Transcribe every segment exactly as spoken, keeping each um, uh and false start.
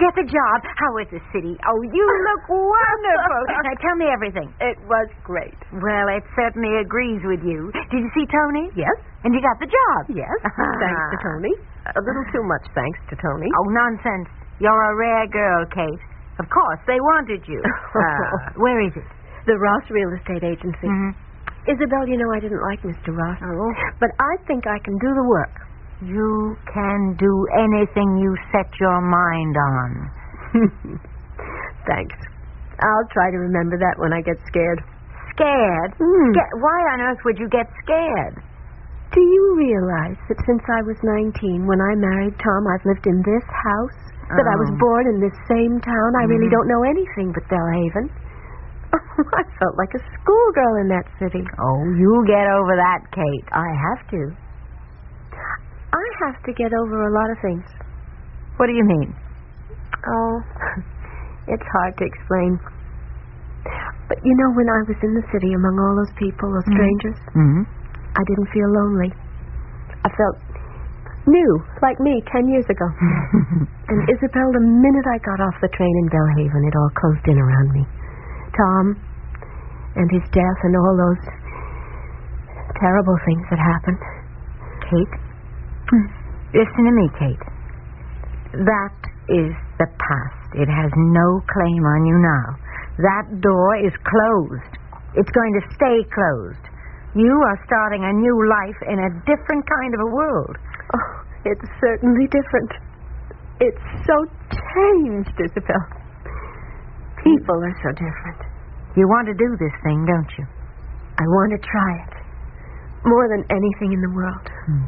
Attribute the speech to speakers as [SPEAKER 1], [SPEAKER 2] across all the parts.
[SPEAKER 1] get the job? How was the city? Oh, you look wonderful. Now, tell me everything.
[SPEAKER 2] It was great.
[SPEAKER 1] Well, it certainly agrees with you. Did you see Tony?
[SPEAKER 2] Yes.
[SPEAKER 1] And you got the job?
[SPEAKER 2] Yes, thanks to Tony. A little too much thanks to Tony.
[SPEAKER 1] Oh, nonsense. You're a rare girl, Kate. Of course, they wanted you. Uh, where is it?
[SPEAKER 2] The Ross Real Estate Agency.
[SPEAKER 1] Mm-hmm.
[SPEAKER 2] Isabel, you know I didn't like Mister Ross.
[SPEAKER 1] Oh.
[SPEAKER 2] But I think I can do the work.
[SPEAKER 1] You can do anything you set your mind on.
[SPEAKER 2] Thanks. I'll try to remember that when I get scared.
[SPEAKER 1] Scared?
[SPEAKER 2] Mm.
[SPEAKER 1] Sca- Why on earth would you get scared?
[SPEAKER 2] Do you realize that since I was nineteen, when I married Tom, I've lived in this house? Oh. That I was born in this same town? I mm-hmm. really don't know anything but Bellhaven. I felt like a schoolgirl in that city.
[SPEAKER 1] Oh, you'll get over that, Kate.
[SPEAKER 2] I have to. I have to get over a lot of things.
[SPEAKER 1] What do you mean?
[SPEAKER 2] Oh, it's hard to explain. But you know, when I was in the city among all those people, those strangers,
[SPEAKER 1] mm-hmm.
[SPEAKER 2] I didn't feel lonely. I felt new, like me ten years ago. And Isabel, the minute I got off the train in Bellhaven, it all closed in around me. Tom and his death and all those terrible things that happened.
[SPEAKER 1] Kate, mm. listen to me, Kate. That is the past. It has no claim on you now. That door is closed. It's going to stay closed. You are starting a new life in a different kind of a world.
[SPEAKER 2] Oh, it's certainly different. It's so changed, Isabel. People are so different.
[SPEAKER 1] You want to do this thing, don't you?
[SPEAKER 2] I want to try it. More than anything in the world.
[SPEAKER 1] Hmm.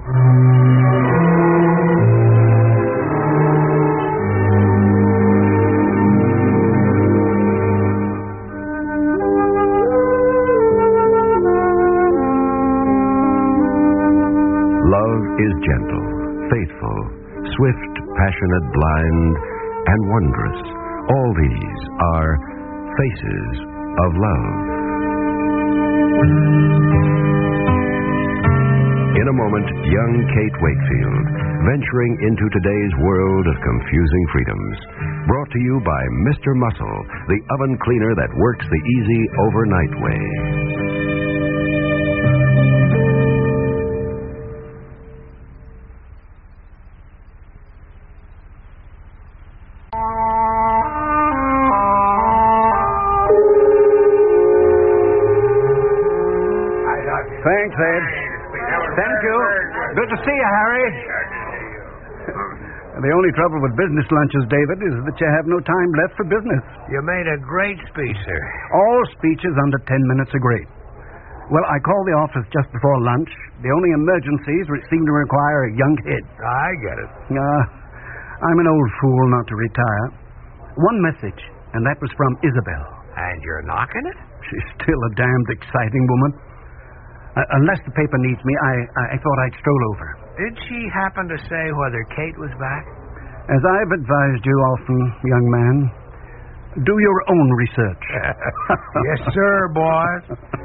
[SPEAKER 3] Love is gentle, faithful, swift, passionate, blind, and wondrous. All these are faces of love. In a moment, young Kate Wakefield, venturing into today's world of confusing freedoms. Brought to you by Mister Muscle, the oven cleaner that works the easy overnight way.
[SPEAKER 4] Thanks, Ed. Thank you. Good to see you, Harry. The only trouble with business lunches, David, is that you have no time left for business.
[SPEAKER 5] You made a great speech, sir.
[SPEAKER 4] All speeches under ten minutes are great. Well, I called the office just before lunch. The only emergencies which seem to require a young head.
[SPEAKER 5] I get it.
[SPEAKER 4] Uh, I'm an old fool not to retire. One message, and that was from Isabel.
[SPEAKER 5] And you're knocking it?
[SPEAKER 4] She's still a damned exciting woman. Uh, unless the paper needs me, I, I thought I'd stroll over.
[SPEAKER 5] Did she happen to say whether Kate was back?
[SPEAKER 4] As I've advised you often, young man, do your own research.
[SPEAKER 5] Yes, sir, boys.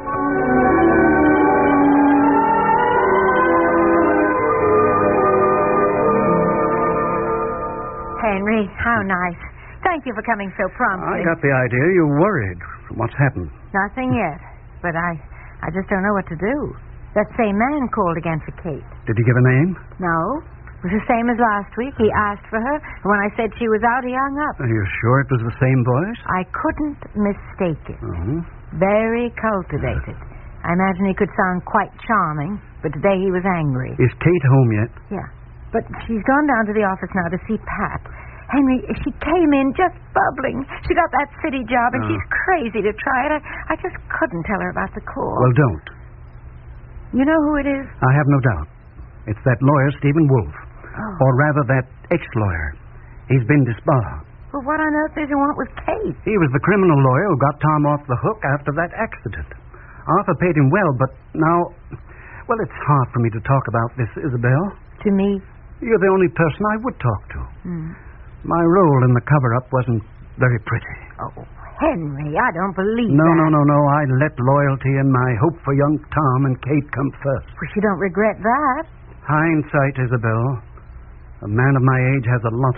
[SPEAKER 1] Henry, how nice. Thank you for coming so promptly.
[SPEAKER 4] I got the idea you're worried. What's happened?
[SPEAKER 1] Nothing yet, but I... I just don't know what to do. That same man called again for Kate.
[SPEAKER 4] Did he give a name?
[SPEAKER 1] No. It was the same as last week. He asked for her, and when I said she was out, he hung up.
[SPEAKER 4] Are you sure it was the same voice?
[SPEAKER 1] I couldn't mistake it.
[SPEAKER 4] Uh-huh.
[SPEAKER 1] Very cultivated. I imagine he could sound quite charming, but today he was angry.
[SPEAKER 4] Is Kate home yet?
[SPEAKER 1] Yeah. But she's gone down to the office now to see Pat. Henry, she came in just bubbling. She got that city job, and oh. she's crazy to try it. I, I just couldn't tell her about the call.
[SPEAKER 4] Well, don't.
[SPEAKER 1] You know who it is?
[SPEAKER 4] I have no doubt. It's that lawyer, Stephen Wolfe.
[SPEAKER 1] Oh.
[SPEAKER 4] Or rather, that ex-lawyer. He's been disbarred.
[SPEAKER 1] Well, what on earth does he want with Kate?
[SPEAKER 4] He was the criminal lawyer who got Tom off the hook after that accident. Arthur paid him well, but now... Well, it's hard for me to talk about this, Isabel.
[SPEAKER 1] To me?
[SPEAKER 4] You're the only person I would talk to.
[SPEAKER 1] Hmm.
[SPEAKER 4] My role in the cover-up wasn't very pretty.
[SPEAKER 1] Oh, Henry, I don't believe
[SPEAKER 4] no,
[SPEAKER 1] that.
[SPEAKER 4] No, no, no, no. I let loyalty and my hope for young Tom and Kate come first.
[SPEAKER 1] Well, you don't regret that.
[SPEAKER 4] Hindsight, Isabel. A man of my age has a lot of it.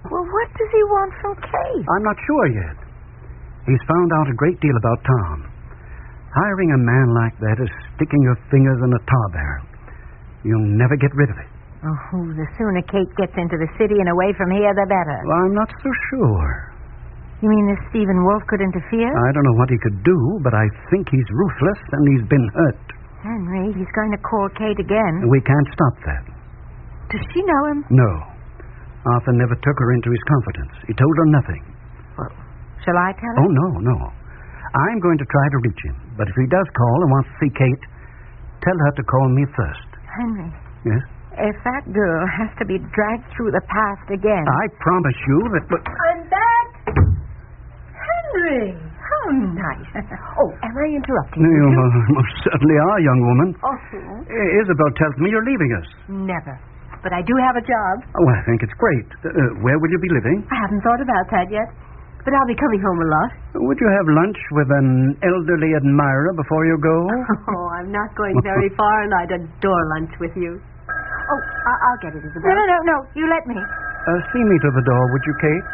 [SPEAKER 1] Well, what does he want from Kate?
[SPEAKER 4] I'm not sure yet. He's found out a great deal about Tom. Hiring a man like that is sticking your fingers in a tar barrel. You'll never get rid of it.
[SPEAKER 1] Oh, the sooner Kate gets into the city and away from here, the better.
[SPEAKER 4] Well, I'm not so sure.
[SPEAKER 1] You mean this Stephen Wolf could interfere?
[SPEAKER 4] I don't know what he could do, but I think he's ruthless and he's been hurt.
[SPEAKER 1] Henry, he's going to call Kate again.
[SPEAKER 4] We can't stop that.
[SPEAKER 1] Does she know him?
[SPEAKER 4] No. Arthur never took her into his confidence. He told her nothing.
[SPEAKER 1] Well, shall I tell her?
[SPEAKER 4] Oh, no, no. I'm going to try to reach him. But if he does call and wants to see Kate, tell her to call me first.
[SPEAKER 1] Henry.
[SPEAKER 4] Yes?
[SPEAKER 1] If that girl has to be dragged through the past again...
[SPEAKER 4] I promise you that... But...
[SPEAKER 2] I'm back! Henry! How nice. Oh, am I interrupting you?
[SPEAKER 4] You most certainly are, young woman.
[SPEAKER 2] Oh.
[SPEAKER 4] I- Isabel tells me you're leaving us.
[SPEAKER 2] Never. But I do have a job.
[SPEAKER 4] Oh, I think it's great. Uh, where will you be living?
[SPEAKER 2] I haven't thought about that yet. But I'll be coming home a lot.
[SPEAKER 4] Would you have lunch with an elderly admirer before you go?
[SPEAKER 2] Oh, I'm not going very far, and I'd adore lunch with you. Oh, I- I'll get it, Isabel.
[SPEAKER 1] No, no, no, no. You let me.
[SPEAKER 4] Uh, see me to the door, would you, Kate?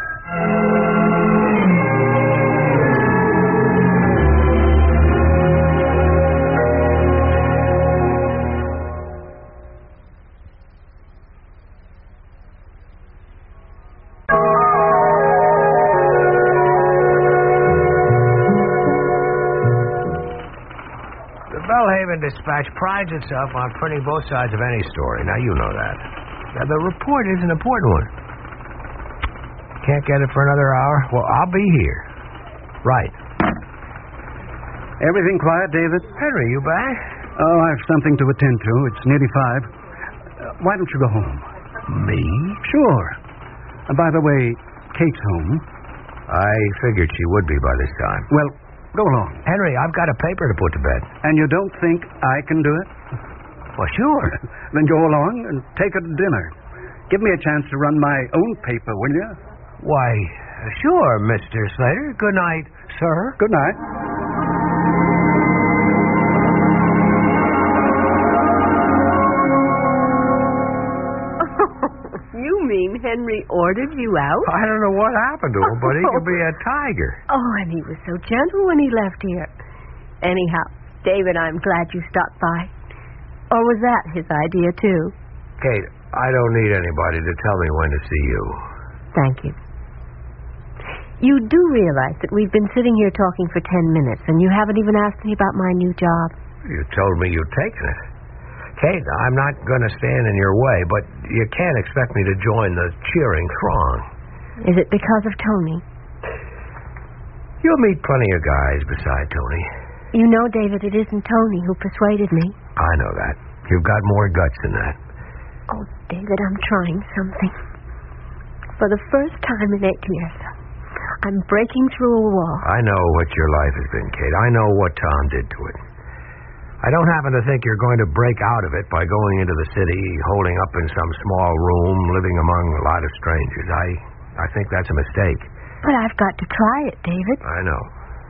[SPEAKER 5] Bellhaven Dispatch prides itself on printing both sides of any story. Now, you know that. Now, the report is an important one. Can't get it for another hour? Well, I'll be here. Right.
[SPEAKER 4] Everything quiet, David?
[SPEAKER 5] Henry, you back?
[SPEAKER 4] Oh, I have something to attend to. It's nearly five. Uh, why don't you go home?
[SPEAKER 5] Me?
[SPEAKER 4] Sure. Uh, by the way, Kate's home.
[SPEAKER 5] I figured she would be by this time.
[SPEAKER 4] Well, go along.
[SPEAKER 5] Henry, I've got a paper to put to bed.
[SPEAKER 4] And you don't think I can do it?
[SPEAKER 5] Well, sure.
[SPEAKER 4] Then go along and take her to dinner. Give me a chance to run my own paper, will you?
[SPEAKER 5] Why, sure, Mister Slater. Good night, sir.
[SPEAKER 4] Good night.
[SPEAKER 2] You mean Henry ordered you out?
[SPEAKER 5] I don't know what happened to him, but he could be a tiger.
[SPEAKER 2] Oh, and he was so gentle when he left here. Anyhow, David, I'm glad you stopped by. Or was that his idea, too?
[SPEAKER 5] Kate, I don't need anybody to tell me when to see you.
[SPEAKER 2] Thank you. You do realize that we've been sitting here talking for ten minutes, and you haven't even asked me about my new job.
[SPEAKER 5] You told me you'd taken it. Kate, I'm not going to stand in your way, but you can't expect me to join the cheering throng.
[SPEAKER 2] Is it because of Tony?
[SPEAKER 5] You'll meet plenty of guys beside Tony.
[SPEAKER 2] You know, David, it isn't Tony who persuaded me.
[SPEAKER 5] I know that. You've got more guts than that.
[SPEAKER 2] Oh, David, I'm trying something. For the first time in eight years, I'm breaking through a wall.
[SPEAKER 5] I know what your life has been, Kate. I know what Tom did to it. I don't happen to think you're going to break out of it by going into the city, holding up in some small room, living among a lot of strangers. I, I think that's a mistake.
[SPEAKER 2] But I've got to try it, David.
[SPEAKER 5] I know.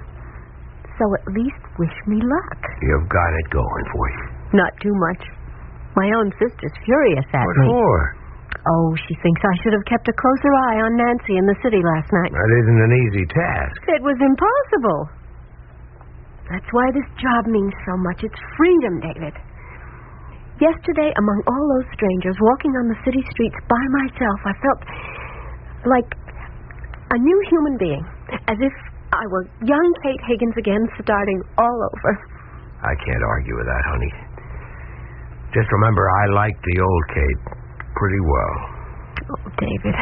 [SPEAKER 2] So at least wish me luck.
[SPEAKER 5] You've got it going for you.
[SPEAKER 2] Not too much. My own sister's furious at
[SPEAKER 5] What
[SPEAKER 2] me.
[SPEAKER 5] for?
[SPEAKER 2] Oh, she thinks I should have kept a closer eye on Nancy in the city last night.
[SPEAKER 5] That isn't an easy task.
[SPEAKER 2] It was impossible. That's why this job means so much. It's freedom, David. Yesterday, among all those strangers walking on the city streets by myself, I felt like a new human being. As if I were young Kate Higgins again, starting all over.
[SPEAKER 5] I can't argue with that, honey. Just remember, I liked the old Kate pretty well.
[SPEAKER 2] Oh, David.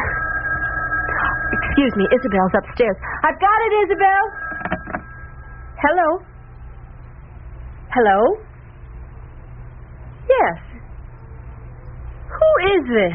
[SPEAKER 2] Excuse me, Isabel's upstairs. I've got it, Isabel! Hello? Hello? Yes. Who is this?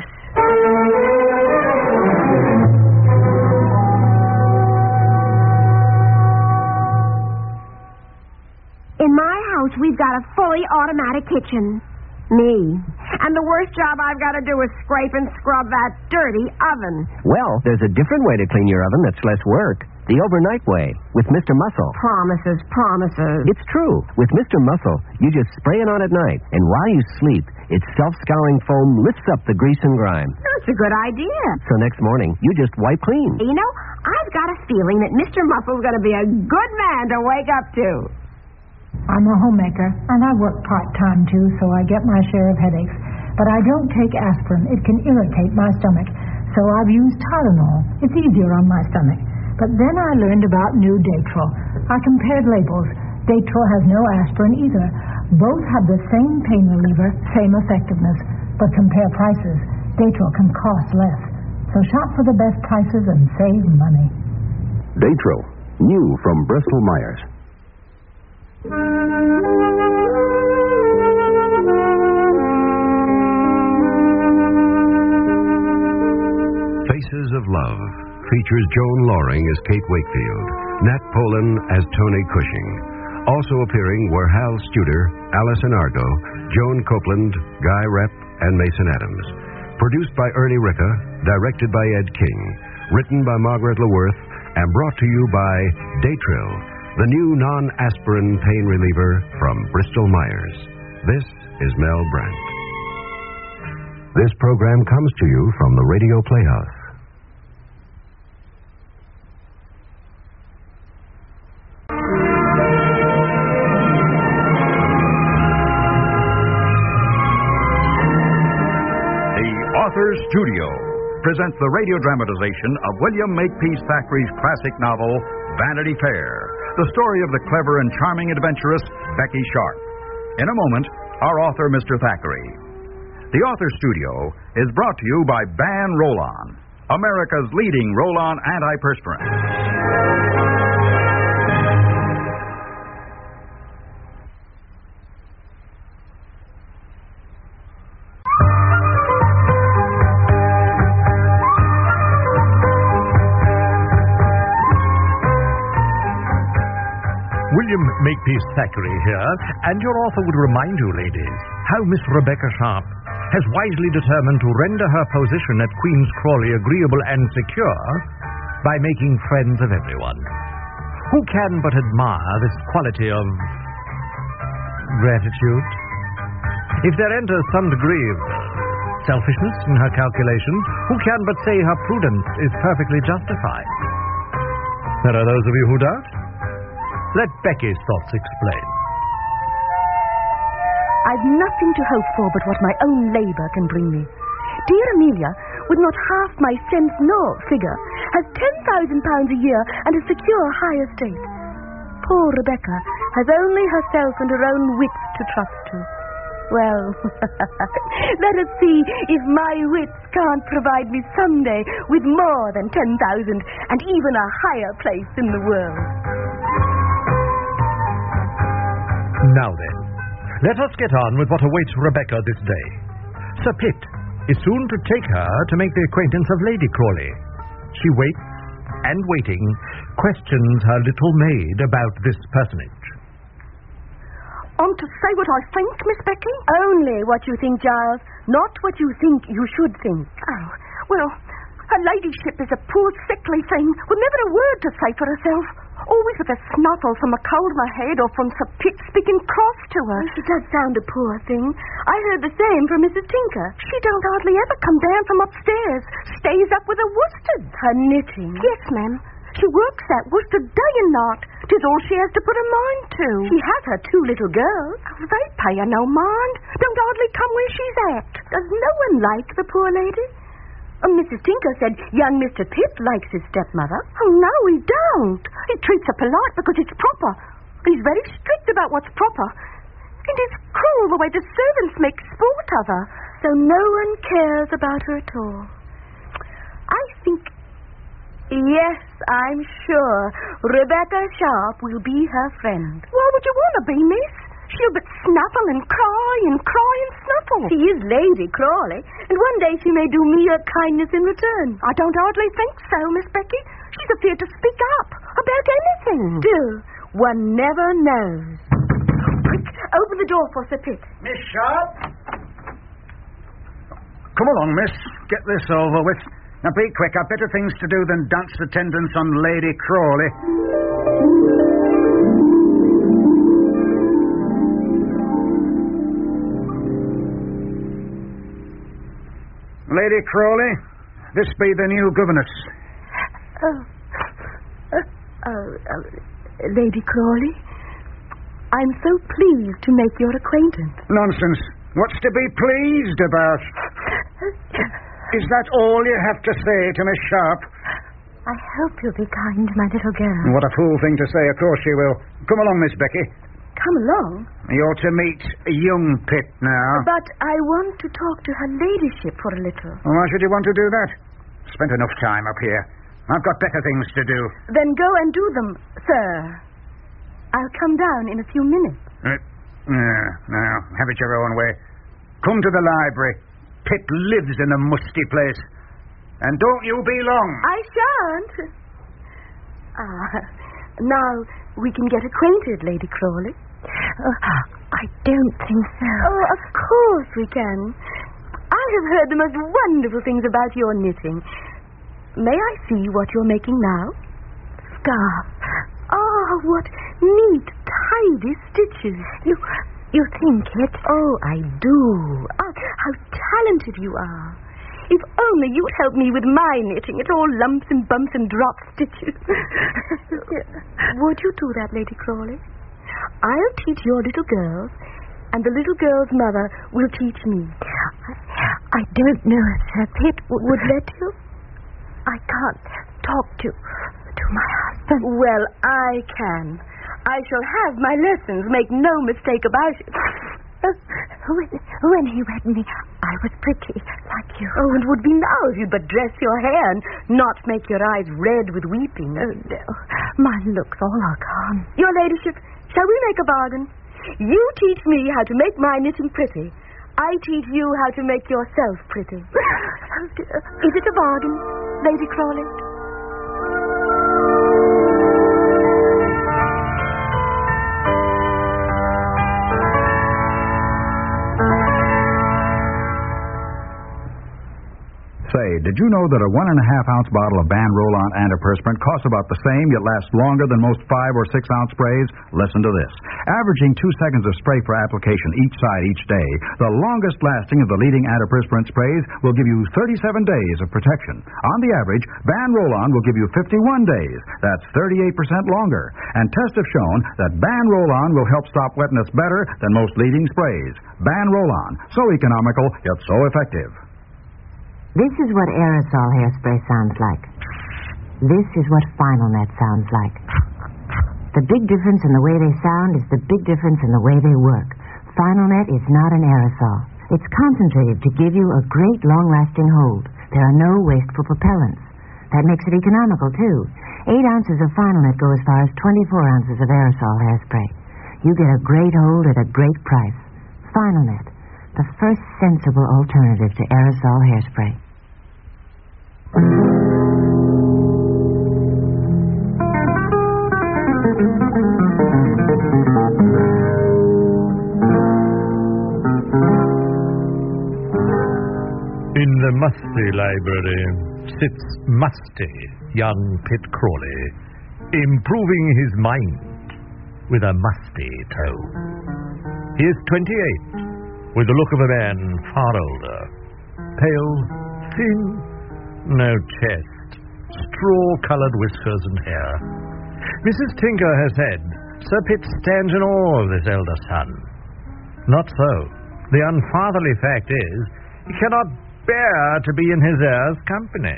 [SPEAKER 6] In my house, we've got a fully automatic kitchen. Me. And the worst job I've got to do is scrape and scrub that dirty oven.
[SPEAKER 7] Well, there's a different way to clean your oven that's less work. the overnight way, with Mister Muscle.
[SPEAKER 6] Promises, promises.
[SPEAKER 7] It's true. With Mister Muscle, you just spray it on at night, and while you sleep, its self-scouring foam lifts up the grease and grime.
[SPEAKER 6] That's a good idea.
[SPEAKER 7] So next morning, you just wipe clean.
[SPEAKER 6] You know, I've got a feeling that Mister Muscle's going to be a good man to wake up to.
[SPEAKER 8] I'm a homemaker, and I work part-time, too, so I get my share of headaches. But I don't take aspirin. It can irritate my stomach. So I've used Tylenol. It's easier on my stomach. But then I learned about new Datril. I compared labels. Datril has no aspirin either. Both have the same pain reliever, same effectiveness. But compare prices. Datril can cost less. So shop for the best prices and save money.
[SPEAKER 3] Datril, new from Bristol Myers. Faces of Love features Joan Loring as Kate Wakefield, Nat Polen as Tony Cushing. Also appearing were Hal Studer, Allison Argo, Joan Copeland, Guy Repp, and Mason Adams. Produced by Ernie Ricca, directed by Ed King, written by Margaret LeWirth, and brought to you by Datril, the new non-aspirin pain reliever from Bristol Myers. This is Mel Brandt. This program comes to you from the Radio Playhouse.
[SPEAKER 9] Authors Studio presents the radio dramatization of William Makepeace Thackeray's classic novel, Vanity Fair, the story of the clever and charming adventuress, Becky Sharp. In a moment, our author, Mister Thackeray. The Authors Studio is brought to you by Ban Roll-On, America's leading roll-on antiperspirant.
[SPEAKER 10] William Makepeace Thackeray here, and your author would remind you, ladies, how Miss Rebecca Sharp has wisely determined to render her position at Queen's Crawley agreeable and secure by making friends of everyone. Who can but admire this quality of gratitude? If there enters some degree of selfishness in her calculations, who can but say her prudence is perfectly justified? There are those of you who doubt? Let Becky's thoughts explain.
[SPEAKER 2] I've nothing to hope for but what my own labor can bring me. Dear Amelia, with not half my sense nor figure, has ten thousand pounds a year and a secure high estate. Poor Rebecca has only herself and her own wits to trust to. Well, let us see if my wits can't provide me someday with more than ten thousand and even a higher place in the world.
[SPEAKER 10] Now then, let us get on with what awaits Rebecca this day. Sir Pitt is soon to take her to make the acquaintance of Lady Crawley. She waits, and waiting, questions her little maid about this personage.
[SPEAKER 2] I'm to say what I think, Miss Becky? Only what you think, Giles, not what you think you should think. Oh, well, her ladyship is a poor sickly thing with never a word to say for herself. Always with a snuffle from a cold in her head or from Sir Pitt speaking cross to her. She does sound a poor thing. I heard the same from Missus Tinker. She don't hardly ever come down from upstairs. Stays up with her worsted. Her knitting? Yes, ma'am. She works that worsted day and night. 'Tis all she has to put her mind to. She has her two little girls. Oh, they pay her no mind. Don't hardly come where she's at. Does no one like the poor lady? And Missus Tinker said young Mister Pitt likes his stepmother. Oh, no, he don't. He treats her polite because it's proper. He's very strict about what's proper. And it's cruel the way the servants make sport of her. So no one cares about her at all. I think... Yes, I'm sure Rebecca Sharp will be her friend. Why would you want to be, miss? She'll but snuffle and cry and cry and snuffle. She is Lady Crawley, and one day she may do me a kindness in return. I don't hardly think so, Miss Becky. She's afraid to speak up about anything. Still, one never knows. Quick, open the door for Sir Pitt.
[SPEAKER 4] Miss Sharp? Come along, miss. Get this over with.
[SPEAKER 11] Now be quick. I've better things to do than dance attendance on Lady Crawley. Lady Crawley, this be the new governess.
[SPEAKER 2] Oh, uh, uh, uh, Lady Crawley, I'm so pleased to make your acquaintance.
[SPEAKER 11] Nonsense. What's to be pleased about? Is that all you have to say to Miss Sharp?
[SPEAKER 1] I hope you'll be kind to my little girl.
[SPEAKER 11] What a fool thing to say. Of course you will. Come along, Miss Becky.
[SPEAKER 2] Come along.
[SPEAKER 11] You're to meet young Pitt now.
[SPEAKER 2] But I want to talk to her ladyship for a little.
[SPEAKER 11] Well, why should you want to do that? Spent enough time up here. I've got better things to do.
[SPEAKER 2] Then go and do them, sir. I'll come down in a few minutes.
[SPEAKER 11] Uh, yeah, now, have it your own way. Come to the library. Pitt lives in a musty place. And don't you be long.
[SPEAKER 2] I shan't. Ah, now we can get acquainted, Lady Crawley.
[SPEAKER 1] Oh, I don't think so.
[SPEAKER 2] Oh, of course we can. I have heard the most wonderful things about your knitting. May I see what you're making now?
[SPEAKER 1] Scarf.
[SPEAKER 2] Oh, what neat, tidy stitches.
[SPEAKER 1] You, you think it?
[SPEAKER 2] Oh, I do. Oh, how talented you are. If only you'd help me with my knitting. It's all lumps and bumps and drop stitches. Would you do that, Lady Crawley? I'll teach your little girls, and the little girl's mother will teach me.
[SPEAKER 1] I don't know if Sir Pitt w-
[SPEAKER 2] would let you.
[SPEAKER 1] I can't talk to to my husband.
[SPEAKER 2] Well, I can. I shall have my lessons. Make no mistake about it.
[SPEAKER 1] When, when he read me, I was pretty, like you.
[SPEAKER 2] Oh, it would be now if you'd but dress your hair and not make your eyes red with weeping.
[SPEAKER 1] Oh, no. My looks all are gone.
[SPEAKER 2] Your ladyship, shall we make a bargain? You teach me how to make my knitting pretty. I teach you how to make yourself pretty.
[SPEAKER 1] Oh, dear.
[SPEAKER 2] Is it a bargain, Lady Crawley?
[SPEAKER 9] Say, did you know that a one and a half ounce bottle of Ban Roll-On antiperspirant costs about the same, yet lasts longer than most five or six ounce sprays? Listen to this. Averaging two seconds of spray per application each side each day, the longest lasting of the leading antiperspirant sprays will give you thirty-seven days of protection. On the average, Ban Roll-On will give you fifty-one days. That's thirty-eight percent longer. And tests have shown that Ban Roll-On will help stop wetness better than most leading sprays. Ban Roll-On, so economical, yet so effective.
[SPEAKER 1] This is what aerosol hairspray sounds like. This is what Final Net sounds like. The big difference in the way they sound is the big difference in the way they work. Final Net is not an aerosol. It's concentrated to give you a great long-lasting hold. There are no wasteful propellants. That makes it economical, too. Eight ounces of Final Net go as far as twenty-four ounces of aerosol hairspray. You get a great hold at a great price. Final Net, the first sensible alternative to aerosol hairspray.
[SPEAKER 10] In the musty library sits musty young Pitt Crawley, improving his mind with a musty toe. He is twenty-eight, with the look of a man far older. Pale, thin, no chest, straw-colored whiskers and hair. Missus Tinker has said Sir Pitt stands in awe of this elder son. Not so. The unfatherly fact is he cannot bear to be in his heir's company.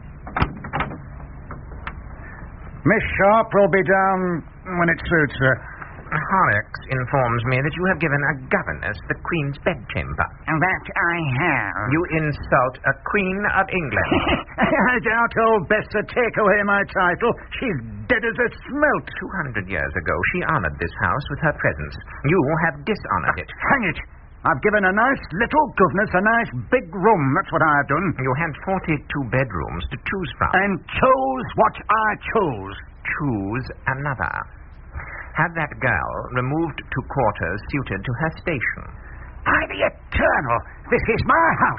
[SPEAKER 11] Miss Sharp will be down when it suits her.
[SPEAKER 12] Horrocks informs me that you have given a governess the Queen's bedchamber.
[SPEAKER 11] That I have.
[SPEAKER 12] You insult a Queen of England.
[SPEAKER 11] I doubt old Bess to take away my title. She's dead as a smelt.
[SPEAKER 12] Two hundred years ago, she honored this house with her presence. You have dishonored it.
[SPEAKER 11] Hang it! I've given a nice little governess a nice big room. That's what I've done.
[SPEAKER 12] You had forty-two bedrooms to choose from.
[SPEAKER 11] And chose what I chose.
[SPEAKER 12] Choose another. Have that girl removed to quarters suited to her station.
[SPEAKER 11] By the eternal, this is my house,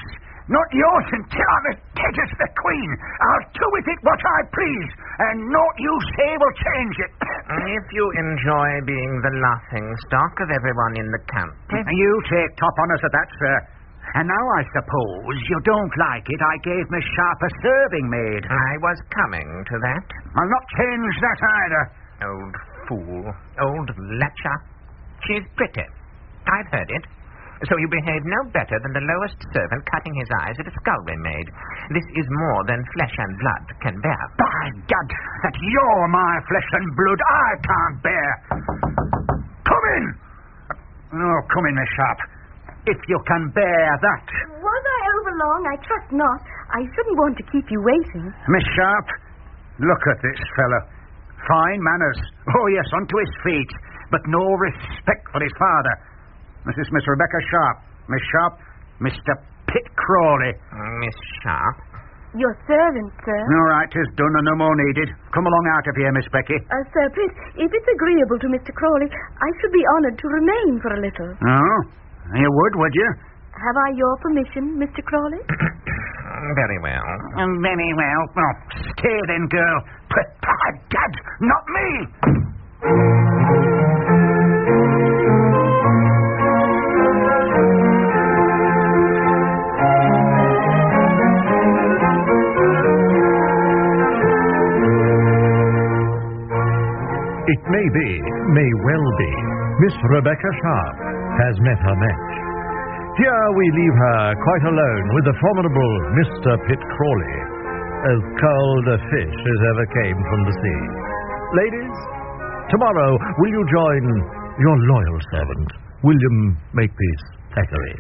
[SPEAKER 11] not yours until I'm as dead as the Queen. I'll do with it what I please, and naught you say will change it.
[SPEAKER 12] If you enjoy being the laughing stock of everyone in the county...
[SPEAKER 11] You take top honours of that, sir. And now I suppose you don't like it I gave Miss Sharp a serving maid.
[SPEAKER 12] I was coming to that.
[SPEAKER 11] I'll not change that either.
[SPEAKER 12] Old fool. Old lecher. She's pretty. I've heard it. So you behave no better than the lowest servant cutting his eyes at a scullery maid. This is more than flesh and blood can bear.
[SPEAKER 11] By gad, that you're my flesh and blood I can't bear. Come in! Oh, come in, Miss Sharp. If you can bear that.
[SPEAKER 6] Was I overlong? I trust not. I shouldn't want to keep you waiting.
[SPEAKER 11] Miss Sharp, look at this fellow. Fine manners. Oh, yes, onto his feet. But no respect for his father. This is Miss Rebecca Sharp. Miss Sharp, Mister Pitt Crawley.
[SPEAKER 12] Miss Sharp?
[SPEAKER 6] Your servant, sir.
[SPEAKER 11] All right, 'tis done and no more needed. Come along out of here, Miss Becky.
[SPEAKER 6] Uh, Sir Pitt, if it's agreeable to Mister Crawley, I should be honoured to remain for a little.
[SPEAKER 11] Oh? You would, would you?
[SPEAKER 6] Have I your permission, Mister Crawley?
[SPEAKER 12] Very well.
[SPEAKER 11] Um, very well. Oh, stay then, girl. But, by gad, not me!
[SPEAKER 10] It may be, may well be, Miss Rebecca Sharp has met her match. Here we leave her quite alone with the formidable Mister Pitt Crawley, as cold a fish as ever came from the sea. Ladies, tomorrow will you join your loyal servant, William Makepeace Thackeray?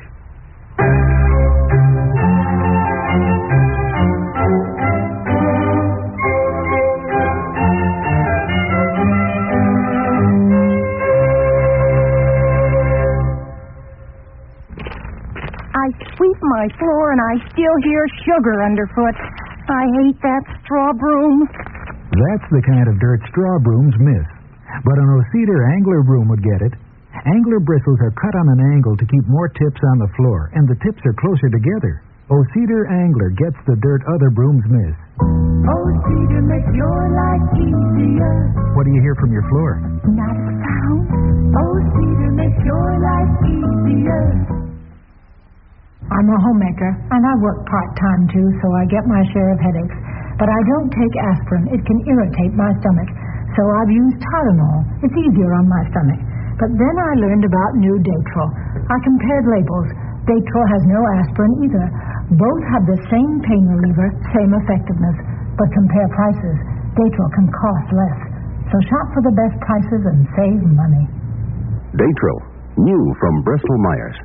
[SPEAKER 8] I sweep my floor and I still hear sugar underfoot. I hate that straw broom.
[SPEAKER 13] That's the kind of dirt straw brooms miss. But an O-Cedar angler broom would get it. Angler bristles are cut on an angle to keep more tips on the floor, and the tips are closer together. O-Cedar angler gets the dirt other brooms miss.
[SPEAKER 14] O-Cedar makes your life easier.
[SPEAKER 13] What do you hear from your floor?
[SPEAKER 14] Not a sound. O-Cedar makes your life easier.
[SPEAKER 8] I'm a homemaker, and I work part-time, too, so I get my share of headaches. But I don't take aspirin. It can irritate my stomach. So I've used Tylenol. It's easier on my stomach. But then I learned about new Datril. I compared labels. Datril has no aspirin either. Both have the same pain reliever, same effectiveness. But compare prices. Datril can cost less. So shop for the best prices and save money.
[SPEAKER 3] Datril, new from Bristol Myers.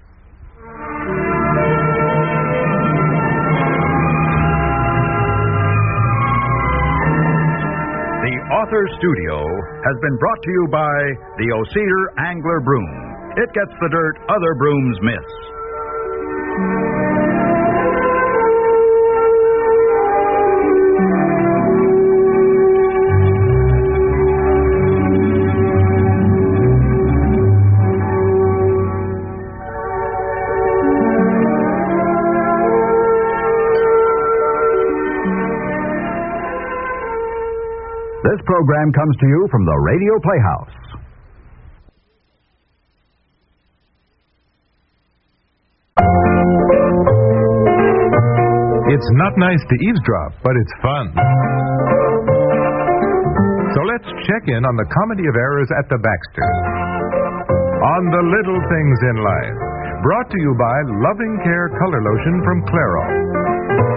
[SPEAKER 9] The Author Studio has been brought to you by the O-Cedar Angler Broom. It gets the dirt other brooms miss. This program comes to you from the Radio Playhouse.
[SPEAKER 15] It's not nice to eavesdrop, but it's fun. So let's check in on the comedy of errors at the Baxters. On the little things in life. Brought to you by Loving Care Color Lotion from Clairol.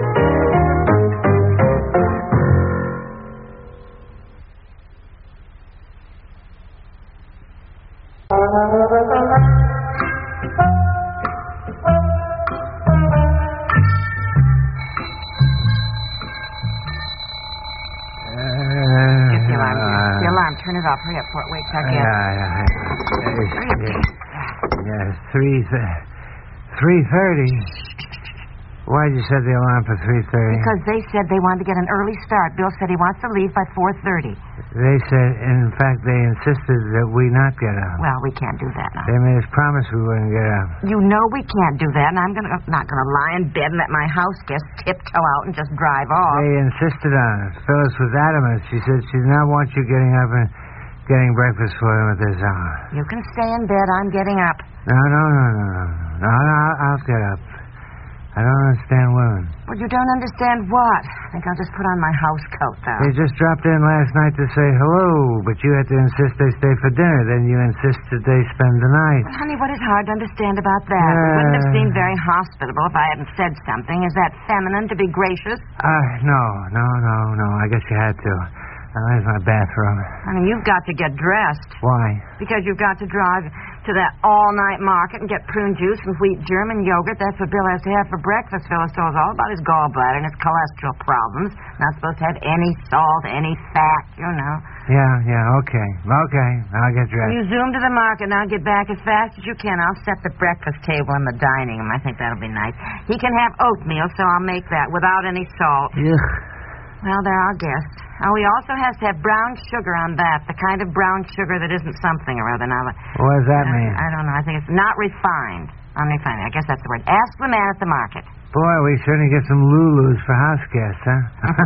[SPEAKER 16] Turn it off. Hurry up before it wakes our guest.
[SPEAKER 5] Uh, yeah, three, th- three thirty.
[SPEAKER 17] Why'd you set the alarm for three thirty?
[SPEAKER 16] Because they said they wanted to get an early start. Bill said he wants to leave by four thirty.
[SPEAKER 17] They said, in fact, they insisted that we not get up.
[SPEAKER 16] Well, we can't do that now.
[SPEAKER 17] They made us promise we wouldn't get up.
[SPEAKER 16] You know we can't do that, and I'm gonna, not going to lie in bed and let my house guests tiptoe out and just drive off.
[SPEAKER 17] They insisted on it. Phyllis was adamant. She said she did not want you getting up and getting breakfast for them at this hour.
[SPEAKER 16] You can stay in bed. I'm getting up.
[SPEAKER 17] No, no, no, no, no. No, no, I'll, I'll get up. I don't understand women.
[SPEAKER 16] Well, you don't understand what? I think I'll just put on my house coat, though.
[SPEAKER 17] They just dropped in last night to say hello, but you had to insist they stay for dinner. Then you insisted they spend the night.
[SPEAKER 16] Well, honey, what is hard to understand about that?
[SPEAKER 17] Uh,
[SPEAKER 16] It wouldn't have seemed very hospitable if I hadn't said something. Is that feminine to be gracious?
[SPEAKER 17] Uh, no, no, no, no. I guess you had to. Uh, there's my bathroom.
[SPEAKER 16] I mean, you've got to get dressed.
[SPEAKER 17] Why?
[SPEAKER 16] Because you've got to drive to that all-night market and get prune juice and wheat German yogurt. That's what Bill has to have for breakfast. Phyllis told us all about his gallbladder and his cholesterol problems. Not supposed to have any salt, any fat, you know.
[SPEAKER 17] Yeah, yeah, okay. Okay, I'll get dressed.
[SPEAKER 16] You zoom to the market and I'll get back as fast as you can. I'll set the breakfast table in the dining room. I think that'll be nice. He can have oatmeal, so I'll make that without any salt.
[SPEAKER 17] Ugh.
[SPEAKER 16] Well, they're our guests. Oh, he also has to have brown sugar on that, the kind of brown sugar that isn't something or other. Now,
[SPEAKER 17] what does that
[SPEAKER 16] uh,
[SPEAKER 17] mean?
[SPEAKER 16] I don't know. I think it's not refined. Unrefined. I guess that's the word. Ask the man at the market.
[SPEAKER 17] Boy, we certainly get some Lulus for house guests, huh?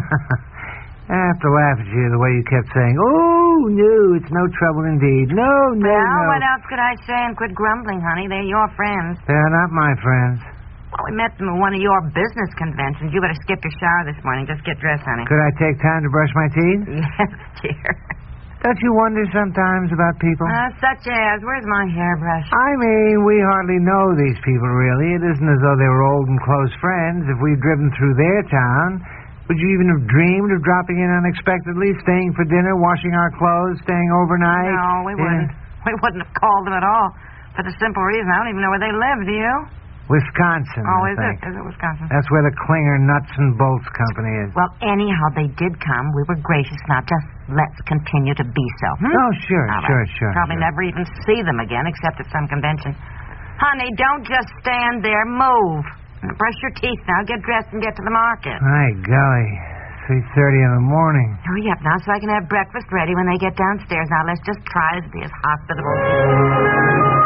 [SPEAKER 17] I have to laugh at you the way you kept saying, oh, no, it's no trouble indeed. No, no,
[SPEAKER 16] well,
[SPEAKER 17] no.
[SPEAKER 16] what else could I say? And quit grumbling, honey. They're your friends.
[SPEAKER 17] They're not my friends.
[SPEAKER 16] Well, we met them at one of your business conventions. You better skip your shower this morning. Just get dressed, honey.
[SPEAKER 17] Could I take time to brush my teeth?
[SPEAKER 16] Yes, dear.
[SPEAKER 17] Don't you wonder sometimes about people?
[SPEAKER 16] Uh, such as, where's my hairbrush?
[SPEAKER 17] I mean, we hardly know these people, really. It isn't as though they were old and close friends. If we'd driven through their town, would you even have dreamed of dropping in unexpectedly, staying for dinner, washing our clothes, staying overnight?
[SPEAKER 16] No, we wouldn't. Yeah. We wouldn't have called them at all. For the simple reason, I don't even know where they live, do you?
[SPEAKER 17] Wisconsin.
[SPEAKER 16] Oh,
[SPEAKER 17] I
[SPEAKER 16] is
[SPEAKER 17] think.
[SPEAKER 16] it? Is it Wisconsin?
[SPEAKER 17] That's where the Klinger Nuts and Bolts Company is.
[SPEAKER 16] Well, anyhow, they did come. We were gracious. Now, just let's continue to be so. Hmm?
[SPEAKER 17] Oh, sure,
[SPEAKER 16] all
[SPEAKER 17] sure,
[SPEAKER 16] right.
[SPEAKER 17] sure.
[SPEAKER 16] Probably
[SPEAKER 17] sure.
[SPEAKER 16] never even see them again, except at some convention. Honey, don't just stand there. Move. Brush your teeth now. Get dressed and get to the market.
[SPEAKER 17] My golly. three thirty in the morning.
[SPEAKER 16] Hurry up now so I can have breakfast ready when they get downstairs. Now, let's just try to be as hospitable as possible.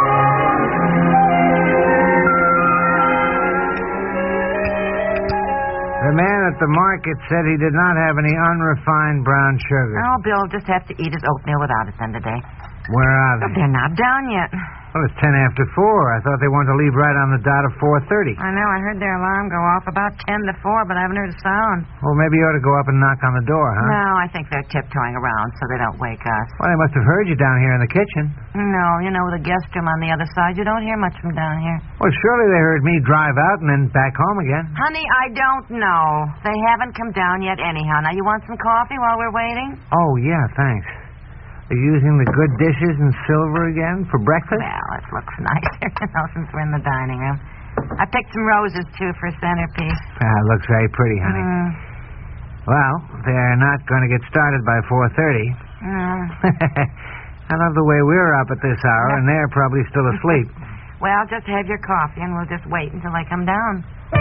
[SPEAKER 17] The man at the market said he did not have any unrefined brown sugar.
[SPEAKER 16] Oh, Bill will just have to eat his oatmeal without it then today.
[SPEAKER 17] Where are they?
[SPEAKER 16] But they're not down yet.
[SPEAKER 17] Well, it's ten after four. I thought they wanted to leave right on the dot of four thirty.
[SPEAKER 16] I know. I heard their alarm go off about ten to four, but I haven't heard a sound.
[SPEAKER 17] Well, maybe you ought to go up and knock on the door, huh?
[SPEAKER 16] No, I think they're tiptoeing around so they don't wake us.
[SPEAKER 17] Well, they must have heard you down here in the kitchen.
[SPEAKER 16] No, you know, with a guest room on the other side, you don't hear much from down here.
[SPEAKER 17] Well, surely they heard me drive out and then back home again.
[SPEAKER 16] Honey, I don't know. They haven't come down yet anyhow. Now, you want some coffee while we're waiting?
[SPEAKER 17] Oh, yeah, thanks. Are you using the good dishes and silver again for breakfast?
[SPEAKER 16] Well, it looks nicer, you know, since we're in the dining room. I picked some roses, too, for a centerpiece.
[SPEAKER 17] Ah, it looks very pretty, honey.
[SPEAKER 16] Mm.
[SPEAKER 17] Well, they're not going to get started by four thirty.
[SPEAKER 16] Mm.
[SPEAKER 17] I love the way we're up at this hour, and they're probably still asleep.
[SPEAKER 16] Well, just have your coffee, and we'll just wait until they come down.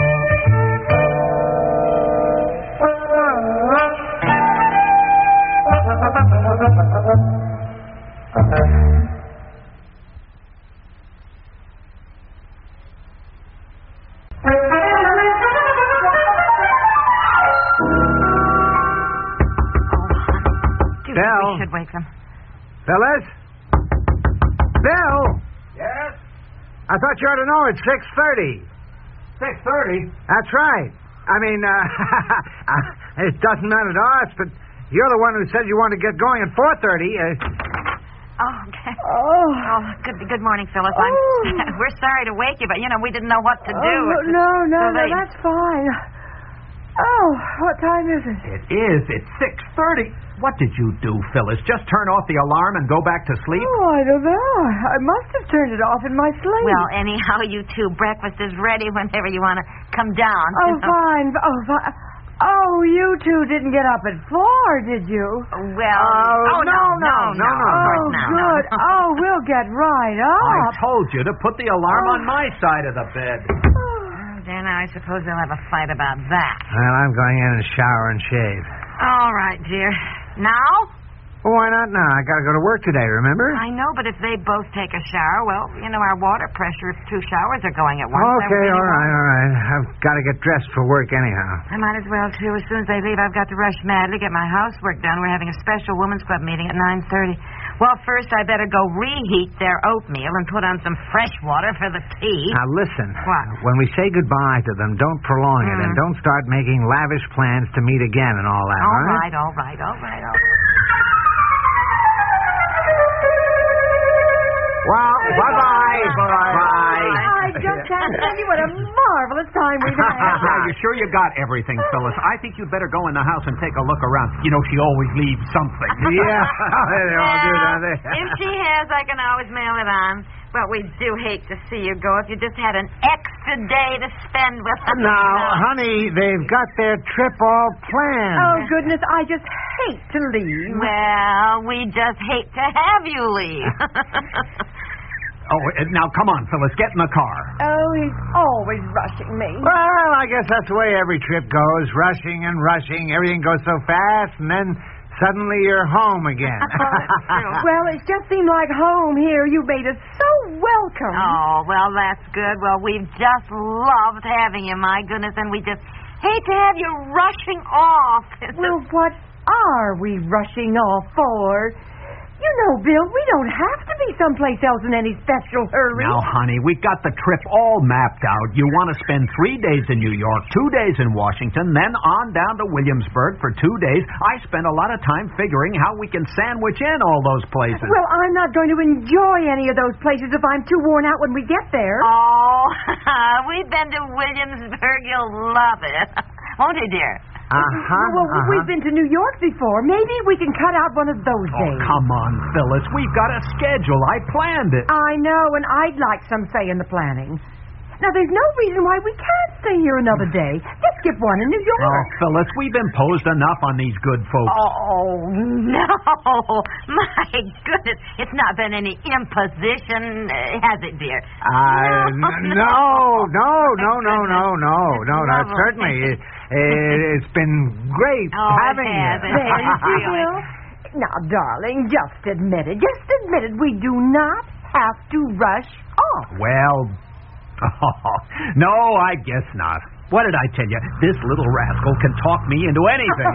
[SPEAKER 17] Bill?
[SPEAKER 16] We should wake them.
[SPEAKER 17] Phyllis? Bill?
[SPEAKER 11] Yes?
[SPEAKER 17] I thought you ought to know it's six thirty.
[SPEAKER 11] six thirty?
[SPEAKER 17] That's right. I mean, uh, it doesn't matter to us, but you're the one who said you wanted to get going at four thirty. Uh,
[SPEAKER 16] Oh, okay. Oh. oh, good good morning, Phyllis. I'm,
[SPEAKER 2] Oh.
[SPEAKER 16] we're sorry to wake you, but, you know, we didn't know what to do.
[SPEAKER 2] Oh,
[SPEAKER 16] It's
[SPEAKER 2] no, no,
[SPEAKER 16] so
[SPEAKER 2] no,
[SPEAKER 16] late.
[SPEAKER 2] that's fine. Oh, what time is it?
[SPEAKER 10] It is. It's six thirty. What did you do, Phyllis? Just turn off the alarm and go back to sleep?
[SPEAKER 2] Oh, I don't know. I must have turned it off in my sleep.
[SPEAKER 16] Well, anyhow, you two, breakfast is ready whenever you want to come down.
[SPEAKER 2] Oh,
[SPEAKER 16] you know.
[SPEAKER 2] fine. Oh, fine. Oh, you two didn't get up at four, did you?
[SPEAKER 16] Well,
[SPEAKER 2] oh,
[SPEAKER 16] oh no, no, no, no, no, of course
[SPEAKER 2] Oh,
[SPEAKER 16] not.
[SPEAKER 2] good.
[SPEAKER 16] No.
[SPEAKER 2] Oh, we'll get right
[SPEAKER 10] I
[SPEAKER 2] up.
[SPEAKER 10] told you to put the alarm
[SPEAKER 2] Oh.
[SPEAKER 10] on my side of the bed.
[SPEAKER 16] there, now I suppose they'll have a fight about that.
[SPEAKER 17] Well, I'm going in and shower and shave.
[SPEAKER 16] All right, dear. Now?
[SPEAKER 17] Well, why not now? I got to go to work today, remember?
[SPEAKER 16] I know, but if they both take a shower, well, you know, our water pressure, if two showers are going at once.
[SPEAKER 17] Okay,
[SPEAKER 16] really
[SPEAKER 17] all right,
[SPEAKER 16] won't.
[SPEAKER 17] all right. I've got to get dressed for work anyhow.
[SPEAKER 16] I might as well, too. As soon as they leave, I've got to rush madly, get my housework done. We're having a special women's club meeting at nine thirty. Well, first I better go reheat their oatmeal and put on some fresh water for the tea.
[SPEAKER 17] Now, listen.
[SPEAKER 16] What?
[SPEAKER 17] When we say goodbye to them, don't prolong it,
[SPEAKER 16] Mm.
[SPEAKER 17] and don't start making lavish plans to meet again and all that,
[SPEAKER 16] All
[SPEAKER 17] all right?
[SPEAKER 16] right, all right, all right, all right.
[SPEAKER 17] Well, bye-bye.
[SPEAKER 18] Bye.
[SPEAKER 8] I just can't tell you what a marvelous time we've had.
[SPEAKER 18] Are you sure you got everything, Phyllis? I think you'd better go in the house and take a look around. You know, she always leaves something.
[SPEAKER 17] Yeah, they all do, don't they?
[SPEAKER 16] If she has, I can always mail it on. But we do hate to see you go. If you just had an extra day to spend with us.
[SPEAKER 17] Now, honey, they've got their trip all planned.
[SPEAKER 8] Oh, goodness, I just hate to leave.
[SPEAKER 16] Well, we just hate to have you leave.
[SPEAKER 18] Oh, uh, now, come on, Phyllis, get in the car.
[SPEAKER 8] Oh, he's always rushing me.
[SPEAKER 17] Well, I guess that's the way every trip goes. Rushing and rushing. Everything goes so fast, and then suddenly you're home again.
[SPEAKER 8] Well, it just seemed like home here. You made us so welcome.
[SPEAKER 16] Oh, well, that's good. Well, we've just loved having you, my goodness, and we just hate to have you rushing off.
[SPEAKER 8] Well, what are we rushing off for? You know, Bill, we don't have to be someplace else in any special hurry.
[SPEAKER 18] Now, honey, we've got the trip all mapped out. You want to spend three days in New York, two days in Washington, then on down to Williamsburg for two days. I spent a lot of time figuring how we can sandwich in all those places.
[SPEAKER 8] Well, I'm not going to enjoy any of those places if I'm too worn out when we get there.
[SPEAKER 16] Oh, we've been to Williamsburg. You'll love it. Won't you, dear?
[SPEAKER 17] Uh-huh.
[SPEAKER 8] Well,
[SPEAKER 17] uh-huh.
[SPEAKER 8] we've been to New York before. Maybe we can cut out one of those
[SPEAKER 18] Oh,
[SPEAKER 8] days.
[SPEAKER 18] come on, Phyllis. We've got a schedule. I planned it.
[SPEAKER 8] I know, and I'd like some say in the planning. Now, there's no reason why we can't stay here another day. Let's skip one in New York.
[SPEAKER 18] Oh, Phyllis, we've imposed enough on these good folks.
[SPEAKER 16] Oh, no. My goodness. It's not been any imposition, uh, has it, dear?
[SPEAKER 17] Uh, n- no, no, no, no, no, no, no, no.
[SPEAKER 16] Lovely.
[SPEAKER 17] Certainly, it, it, it's been great
[SPEAKER 16] Oh,
[SPEAKER 17] having
[SPEAKER 16] it has.
[SPEAKER 17] you.
[SPEAKER 16] It
[SPEAKER 8] There you
[SPEAKER 16] has,
[SPEAKER 8] see,
[SPEAKER 16] really.
[SPEAKER 8] Bill. Now, darling, just admit it. Just admit it. We do not have to rush off.
[SPEAKER 18] Well, no, I guess not. What did I tell you? This little rascal can talk me into anything.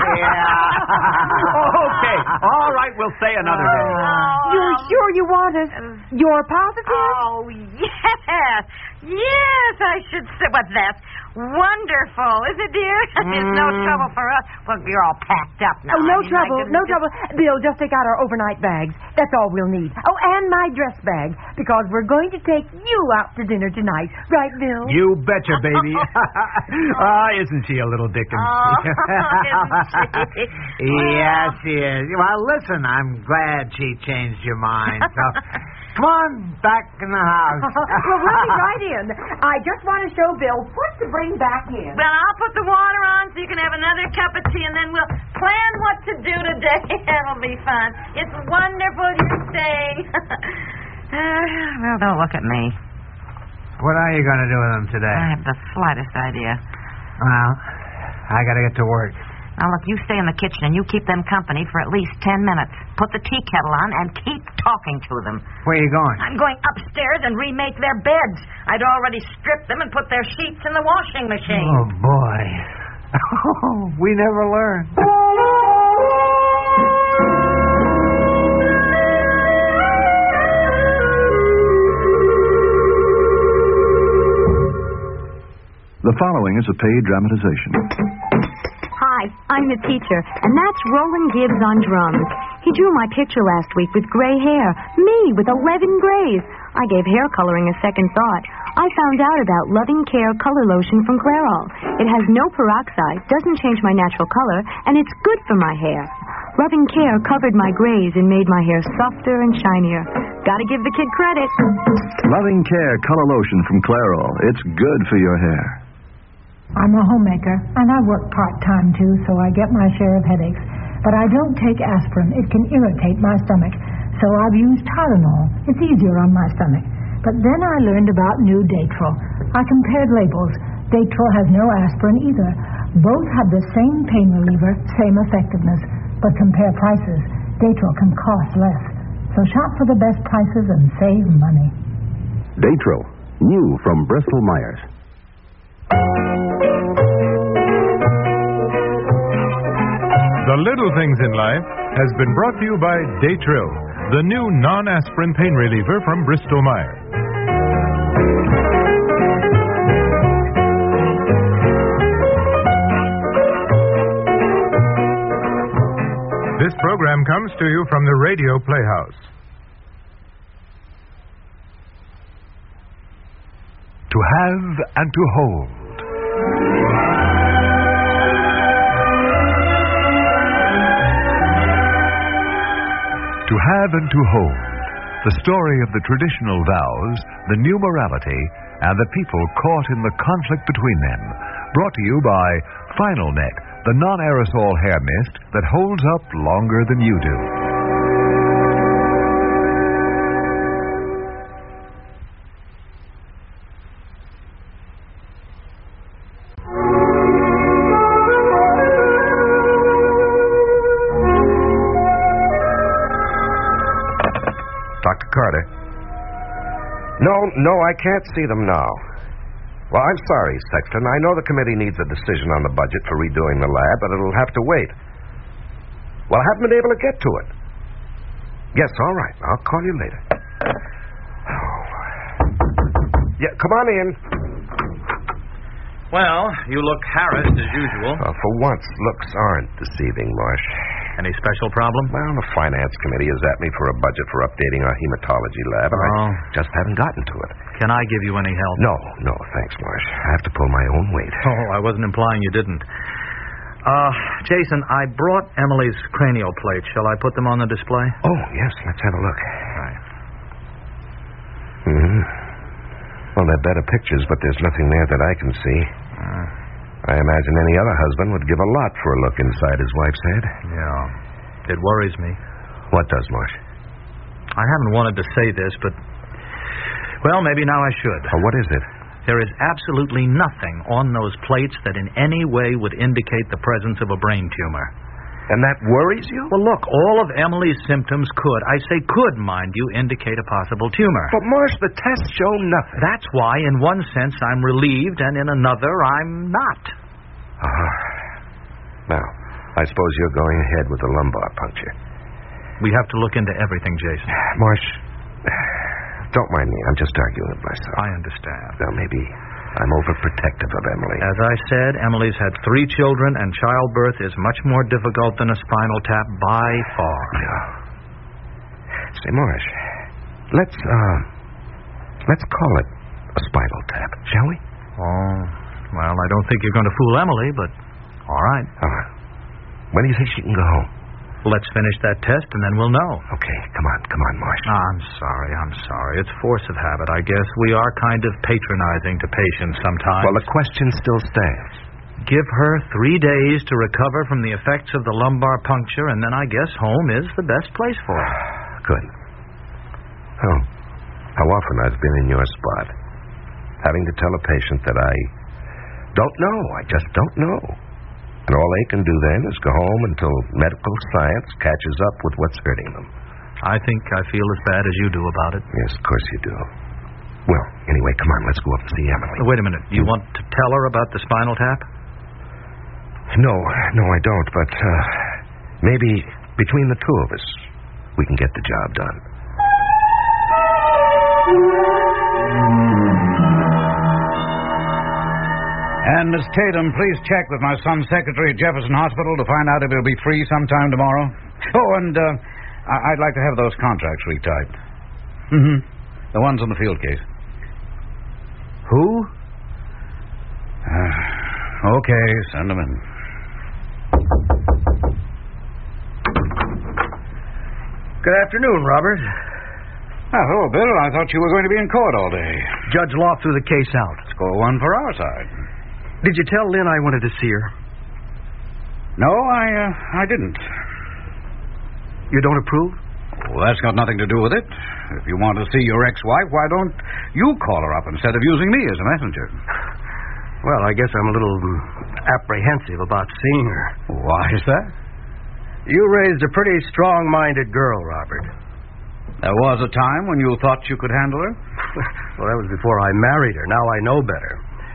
[SPEAKER 17] Yeah.
[SPEAKER 18] Okay. All right, we'll say another day.
[SPEAKER 8] You're sure you want us? You're positive?
[SPEAKER 16] Oh, yes. Yes, I should say. But that's wonderful, is it, dear? There's no
[SPEAKER 17] Mm.
[SPEAKER 16] trouble for us. Well, you're all packed up now.
[SPEAKER 8] Oh,
[SPEAKER 16] I
[SPEAKER 8] no
[SPEAKER 16] mean, my
[SPEAKER 8] trouble,
[SPEAKER 16] goodness,
[SPEAKER 8] no
[SPEAKER 16] just-
[SPEAKER 8] trouble. Bill, just take out our overnight bags. That's all we'll need. Oh, and my dress bag, because we're going to take you out to dinner tonight. Right, Bill?
[SPEAKER 18] You betcha, baby. Ah, isn't she a little Dickens?
[SPEAKER 16] Oh, isn't she?
[SPEAKER 17] Yes, she is. Well, listen, I'm glad she changed your mind. So, come on, back in the house.
[SPEAKER 8] Well, we'll be right in. I just want to show Bill what to bring back in.
[SPEAKER 16] Well, I'll put the water on so you can have another cup of tea, and then we'll plan what to do today. It'll be fun. It's wonderful you're staying. uh, well, don't look at me.
[SPEAKER 17] What are you going to do with them today?
[SPEAKER 16] I have the slightest idea.
[SPEAKER 17] Well, I got to get to work.
[SPEAKER 16] Now, look, you stay in the kitchen and you keep them company for at least ten minutes. Put the tea kettle on and keep talking to them.
[SPEAKER 17] Where are you going?
[SPEAKER 16] I'm going upstairs and remake their beds. I'd already stripped them and put their sheets in the washing machine.
[SPEAKER 17] Oh, boy. We never learn.
[SPEAKER 19] The following is a paid dramatization.
[SPEAKER 20] Hi, I'm the teacher, and that's Roland Gibbs on drums. He drew my picture last week with gray hair. Me with eleven grays. I gave hair coloring a second thought. I found out about Loving Care Color Lotion from Clairol. It has no peroxide, doesn't change my natural color, and it's good for my hair. Loving Care covered my grays and made my hair softer and shinier. Gotta give the kid credit.
[SPEAKER 19] Loving Care Color Lotion from Clairol. It's good for your hair.
[SPEAKER 8] I'm a homemaker, and I work part-time, too, so I get my share of headaches. But I don't take aspirin. It can irritate my stomach. So I've used Tylenol. It's easier on my stomach. But then I learned about new Datril. I compared labels. Datril has no aspirin either. Both have the same pain reliever, same effectiveness. But compare prices. Datril can cost less. So shop for the best prices and save money.
[SPEAKER 3] Datril, new from Bristol Myers.
[SPEAKER 15] The Little Things in Life has been brought to you by Datril, the new non-aspirin pain reliever from Bristol Myers. This program comes to you from the Radio Playhouse.
[SPEAKER 3] To have and to hold. To have and to hold. The story of the traditional vows, the new morality, and the people caught in the conflict between them. Brought to you by Final Net, the non-aerosol hair mist that holds up longer than you do.
[SPEAKER 5] Doctor Carter. No, no, I can't see them now. Well, I'm sorry, Sexton. I know the committee needs a decision on the budget for redoing the lab, but it'll have to wait. Well, I haven't been able to get to it. Yes, all right. I'll call you later. Oh. Yeah, come on in.
[SPEAKER 21] Well, you look harassed as usual.
[SPEAKER 5] Uh, for once, looks aren't deceiving, Marsh.
[SPEAKER 21] Any special problem?
[SPEAKER 5] Well, the finance committee has at me for a budget for updating our hematology lab, and
[SPEAKER 21] Oh.
[SPEAKER 5] I just haven't gotten to it.
[SPEAKER 21] Can I give you any help?
[SPEAKER 5] No, no, thanks, Marsh. I have to pull my own weight.
[SPEAKER 21] Oh, I wasn't implying you didn't. Uh, Jason, I brought Emily's cranial plates. Shall I put them on the display?
[SPEAKER 5] Oh, yes, let's have a look.
[SPEAKER 21] Right.
[SPEAKER 5] Hmm. Well, they're better pictures, but there's nothing there that I can see.
[SPEAKER 21] Uh,
[SPEAKER 5] I imagine any other husband would give a lot for a look inside his wife's head.
[SPEAKER 21] Yeah. It worries me.
[SPEAKER 5] What does, Marsh?
[SPEAKER 21] I haven't wanted to say this, but... Well, maybe now I should.
[SPEAKER 5] Oh, what is it?
[SPEAKER 21] There is absolutely nothing on those plates that in any way would indicate the presence of a brain tumor.
[SPEAKER 5] And that worries you?
[SPEAKER 21] Well, look, all of Emily's symptoms could, I say could, mind you, indicate a possible tumor.
[SPEAKER 5] But, Marsh, the tests show nothing.
[SPEAKER 21] That's why, in one sense, I'm relieved, and in another, I'm not.
[SPEAKER 5] Uh-huh. Now, I suppose you're going ahead with the lumbar puncture.
[SPEAKER 21] We have to look into everything, Jason.
[SPEAKER 5] Marsh, don't mind me. I'm just arguing with myself.
[SPEAKER 21] I understand.
[SPEAKER 5] Well, maybe I'm overprotective of Emily.
[SPEAKER 21] As I said, Emily's had three children, and childbirth is much more difficult than a spinal tap by far.
[SPEAKER 5] Yeah. Say, Morris, let's, uh, let's call it a spinal tap, shall we?
[SPEAKER 21] Oh, well, I don't think you're going to fool Emily, but all right.
[SPEAKER 5] All right. When do you think she can go home?
[SPEAKER 21] Let's finish that test, and then we'll know.
[SPEAKER 5] Okay, come on, come on, Marsh.
[SPEAKER 21] Oh, I'm sorry, I'm sorry. It's force of habit, I guess. We are kind of patronizing to patients sometimes.
[SPEAKER 5] Well, the question still stands.
[SPEAKER 21] Give her three days to recover from the effects of the lumbar puncture, and then I guess home is the best place for her.
[SPEAKER 5] Good. Oh, how often I've been in your spot, having to tell a patient that I don't know. I just don't know. And all they can do then is go home until medical science catches up with what's hurting them.
[SPEAKER 21] I think I feel as bad as you do about it.
[SPEAKER 5] Yes, of course you do. Well, anyway, come on, let's go up and see Emily.
[SPEAKER 21] Wait a minute. You want to tell her about the spinal tap?
[SPEAKER 5] No, no, I don't. But uh, maybe between the two of us, we can get the job done.
[SPEAKER 11] And, Miss Tatum, please check with my son's secretary at Jefferson Hospital to find out if he'll be free sometime tomorrow. Oh, and uh, I- I'd like to have those contracts retyped. Mm-hmm. The ones on the field case.
[SPEAKER 21] Who?
[SPEAKER 11] Uh, okay, send them in.
[SPEAKER 21] Good afternoon, Robert.
[SPEAKER 11] Oh, hello, Bill. I thought you were going to be in court all day.
[SPEAKER 4] Judge Law threw the case out.
[SPEAKER 11] Score one for our side.
[SPEAKER 4] Did you tell Lynn I wanted to see her?
[SPEAKER 11] No, I, uh, I didn't.
[SPEAKER 4] You don't approve?
[SPEAKER 11] Well, that's got nothing to do with it. If you want to see your ex-wife, why don't you call her up instead of using me as a messenger?
[SPEAKER 5] Well, I guess I'm a little apprehensive about seeing her.
[SPEAKER 21] Why is that?
[SPEAKER 5] You raised a pretty strong-minded girl, Robert.
[SPEAKER 21] There was a time when you thought you could handle her?
[SPEAKER 5] Well, that was before I married her. Now I know better.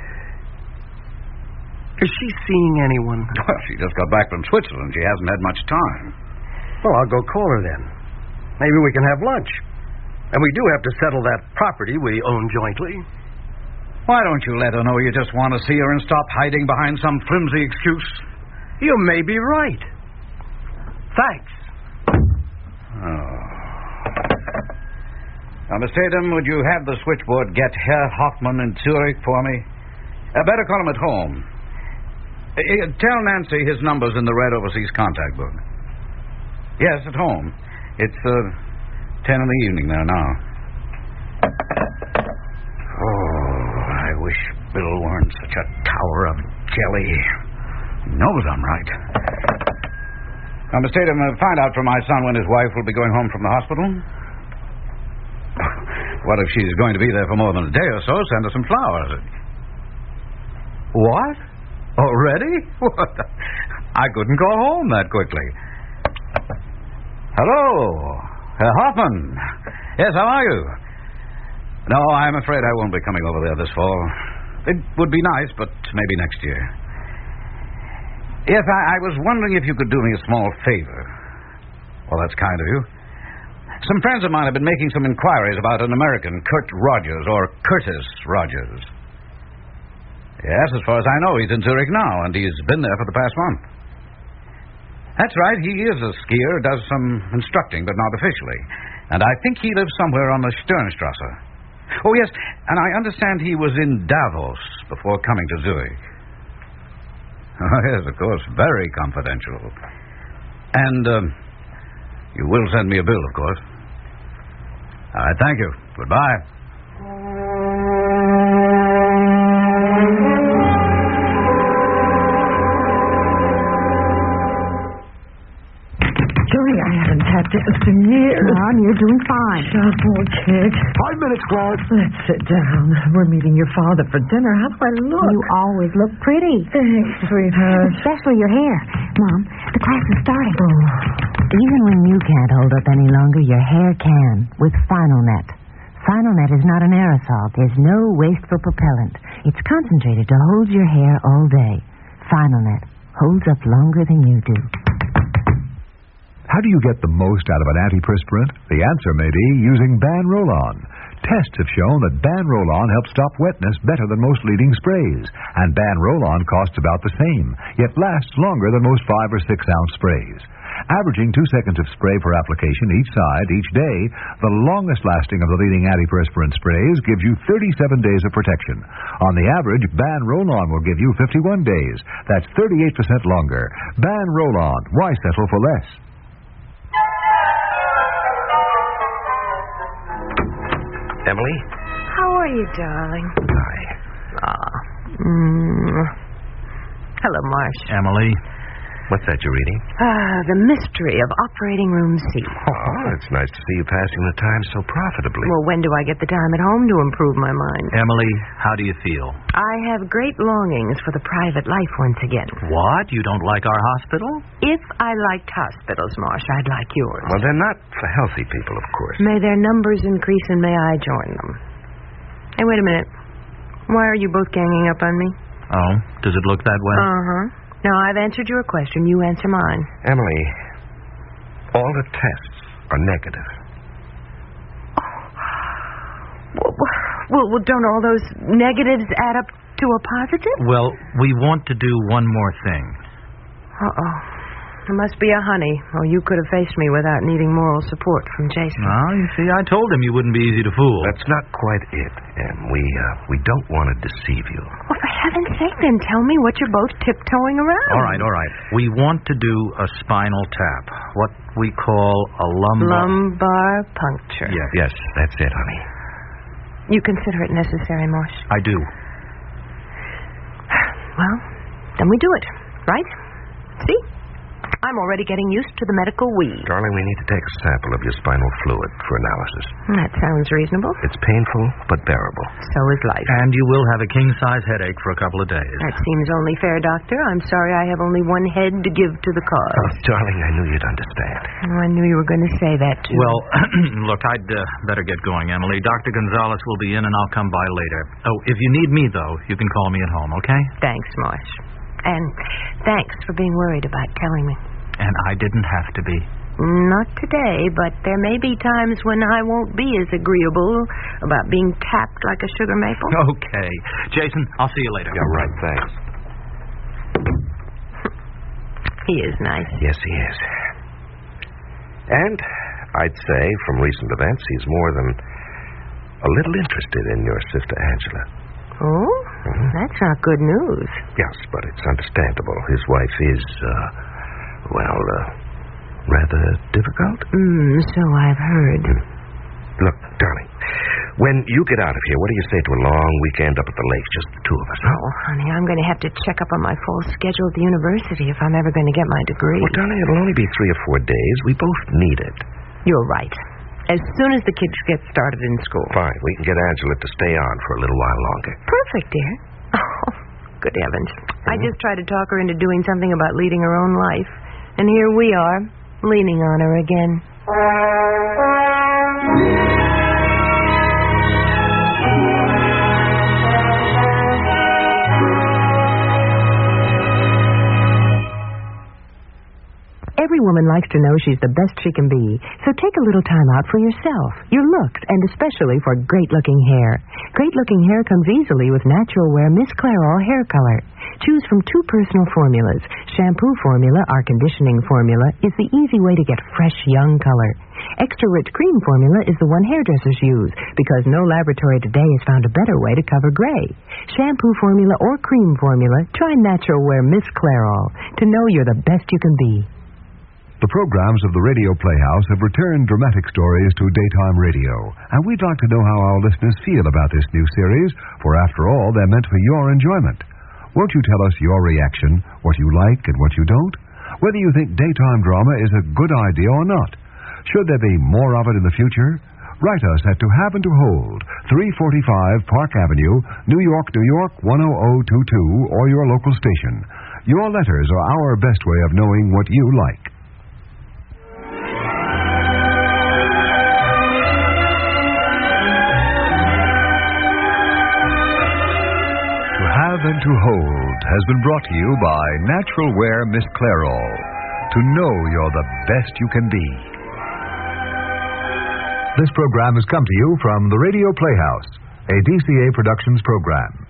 [SPEAKER 5] Is she seeing anyone?
[SPEAKER 21] Well, she just got back from Switzerland. She hasn't had much time.
[SPEAKER 5] Well, I'll go call her then. Maybe we can have lunch. And we do have to settle that property we own jointly.
[SPEAKER 21] Why don't you let her know you just want to see her and stop hiding behind some flimsy excuse?
[SPEAKER 5] You may be right. Thanks.
[SPEAKER 21] Oh. Now, Miss Tatum, would you have the switchboard get Herr Hoffman in Zurich for me? Uh, better call him at home. Uh, tell Nancy his number's in the Red Overseas contact book. Yes, at home. It's uh, ten in the evening there now. Oh, I wish Bill weren't such a tower of jelly. He knows I'm right. Now, Miss Tatum, uh, find out from my son when his wife will be going home from the hospital. What if she's going to be there for more than a day or so? Send her some flowers. What? Already? What? I couldn't go home that quickly. Hello, Herr Hoffman. Yes, how are you? No, I'm afraid I won't be coming over there this fall. It would be nice, but maybe next year. Yes, I, I was wondering if you could do me a small favor. Well, that's kind of you. Some friends of mine have been making some inquiries about an American, Kurt Rogers, or Curtis Rogers. Yes, as far as I know, he's in Zurich now, and he's been there for the past month. That's right, he is a skier, does some instructing, but not officially. And I think he lives somewhere on the Sternstrasse. Oh, yes, and I understand he was in Davos before coming to Zurich. Oh, yes, of course, very confidential. And, um, you will send me a bill, of course. All right, thank you. Goodbye.
[SPEAKER 1] Joey, I haven't tapped dance in years.
[SPEAKER 20] Mom, you're doing fine.
[SPEAKER 1] Oh, poor kid.
[SPEAKER 7] Five minutes, Clark.
[SPEAKER 1] Let's sit down. We're meeting your father for dinner. How do I look?
[SPEAKER 20] You always look pretty.
[SPEAKER 1] Thanks, sweetheart.
[SPEAKER 20] Especially your hair. Mom, the class is starting.
[SPEAKER 1] Oh.
[SPEAKER 22] Even when you can't hold up any longer, your hair can with Final Net. Final Net is not an aerosol. There's no wasteful propellant. It's concentrated to hold your hair all day. Final Net holds up longer than you do.
[SPEAKER 15] How do you get the most out of an antiperspirant? The answer may be using Ban Roll-On. Tests have shown that Ban Roll-On helps stop wetness better than most leading sprays. And Ban Roll-On costs about the same, yet lasts longer than most five or six ounce sprays. Averaging two seconds of spray per application each side each day, the longest lasting of the leading antiperspirant sprays gives you thirty-seven days of protection. On the average, Ban Roll-On will give you fifty-one days. That's thirty-eight percent longer. Ban Roll-On. Why settle for less?
[SPEAKER 5] Emily?
[SPEAKER 2] How are you, darling?
[SPEAKER 5] Hi.
[SPEAKER 2] Ah. Mm. Hello, Marsh.
[SPEAKER 21] Emily.
[SPEAKER 5] What's that you're reading?
[SPEAKER 2] Ah, The Mystery of Operating Room C.
[SPEAKER 5] Oh, it's nice to see you passing the time so profitably.
[SPEAKER 2] Well, when do I get the time at home to improve my mind?
[SPEAKER 21] Emily, how do you feel?
[SPEAKER 2] I have great longings for the private life once again.
[SPEAKER 21] What? You don't like our hospital?
[SPEAKER 2] If I liked hospitals, Marsh, I'd like yours.
[SPEAKER 5] Well, they're not for healthy people, of course.
[SPEAKER 2] May their numbers increase and may I join them. Hey, wait a minute. Why are you both ganging up on me?
[SPEAKER 21] Oh, does it look that way?
[SPEAKER 2] Uh-huh. Now, I've answered your question. You answer mine.
[SPEAKER 5] Emily, all the tests are negative.
[SPEAKER 2] Well, well, well, don't all those negatives add up to a positive?
[SPEAKER 21] Well, we want to do one more thing.
[SPEAKER 2] Uh-oh. It must be a honey, or you could have faced me without needing moral support from Jason.
[SPEAKER 21] Well, you see, I told him you wouldn't be easy to fool.
[SPEAKER 5] That's not quite it, Em. We, uh, we don't want to deceive you.
[SPEAKER 2] Well, for heaven's sake, then tell me what you're both tiptoeing around.
[SPEAKER 21] All right, all right. We want to do a spinal tap, what we call a lumbar...
[SPEAKER 2] Lumbar puncture.
[SPEAKER 21] Yes.
[SPEAKER 5] Yes, that's it, honey.
[SPEAKER 2] You consider it necessary, Marsh?
[SPEAKER 21] I do.
[SPEAKER 2] Well, then we do it, right? See? I'm already getting used to the medical weed.
[SPEAKER 3] Darling, we need to take a sample of your spinal fluid for analysis.
[SPEAKER 2] That sounds reasonable.
[SPEAKER 3] It's painful, but bearable.
[SPEAKER 2] So is life.
[SPEAKER 6] And you will have a king-size headache for a couple of days.
[SPEAKER 2] That seems only fair, Doctor. I'm sorry I have only one head to give to the cause.
[SPEAKER 3] Oh, darling, I knew you'd understand.
[SPEAKER 2] Oh, I knew you were going to say that, too.
[SPEAKER 6] Well, look, I'd uh, better get going, Emily. Doctor Gonzalez will be in, and I'll come by later. Oh, if you need me, though, you can call me at home, okay?
[SPEAKER 2] Thanks, Morse. And thanks for being worried about telling me.
[SPEAKER 6] And I didn't have to be.
[SPEAKER 2] Not today, but there may be times when I won't be as agreeable about being tapped like a sugar maple.
[SPEAKER 6] Okay. Jason, I'll see you later.
[SPEAKER 3] Yeah, right, thanks.
[SPEAKER 2] He is nice.
[SPEAKER 3] Yes, he is. And I'd say, from recent events, he's more than a little interested in your sister Angela.
[SPEAKER 2] Oh? Mm-hmm. That's not good news.
[SPEAKER 3] Yes, but it's understandable. His wife is, uh, well, uh, rather difficult.
[SPEAKER 2] Mm, so I've heard.
[SPEAKER 3] Mm. Look, darling, when you get out of here, what do you say to a long weekend up at the lake, just the two of us? Huh?
[SPEAKER 2] Oh, honey, I'm going to have to check up on my fall schedule at the university if I'm ever going to get my degree.
[SPEAKER 3] Well, darling, it'll only be three or four days. We both need it.
[SPEAKER 2] You're right. As soon as the kids get started in school.
[SPEAKER 3] Fine. We can get Angela to stay on for a little while longer.
[SPEAKER 2] Perfect, dear. Oh, good heavens. Mm-hmm. I just tried to talk her into doing something about leading her own life. And here we are, leaning on her again.
[SPEAKER 7] Every woman likes to know she's the best she can be, so take a little time out for yourself, your looks, and especially for great-looking hair. Great-looking hair comes easily with Natural Wear Miss Clairol hair color. Choose from two personal formulas. Shampoo formula, our conditioning formula, is the easy way to get fresh, young color. Extra rich cream formula is the one hairdressers use, because no laboratory today has found a better way to cover gray. Shampoo formula or cream formula, try Natural Wear Miss Clairol to know you're the best you can be.
[SPEAKER 15] The programs of the Radio Playhouse have returned dramatic stories to daytime radio, and we'd like to know how our listeners feel about this new series, for after all, they're meant for your enjoyment. Won't you tell us your reaction, what you like and what you don't? Whether you think daytime drama is a good idea or not? Should there be more of it in the future? Write us at To Have and To Hold, three forty-five Park Avenue, New York, New York, one oh oh two two, or your local station. Your letters are our best way of knowing what you like. And To Hold has been brought to you by Natural Wear Miss Clairol. To know you're the best you can be. This program has come to you from the Radio Playhouse, a D C A Productions program.